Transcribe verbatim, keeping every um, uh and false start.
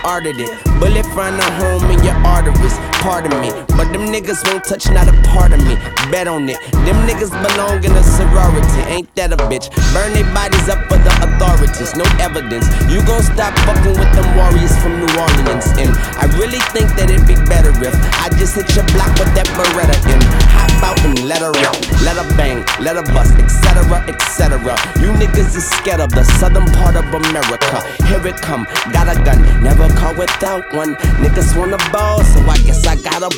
arted it. Bullet find a home in your arteries. Pardon me, but them niggas won't touch not a part of me. Bet on it. Them niggas belong in a sorority. Ain't that a bitch? Burn their bodies up for the authorities. No evidence. You gon' stop fucking with them warriors from New Orleans. And I really think that it'd be better if I just hit your block with that Beretta in. Hop out and let her rip, let her bang, let her bust, et cetera, et cetera. You niggas is scared of the southern part of America. Here it come, got a gun, never caught without one. Niggas wanna ball, so I guess I gotta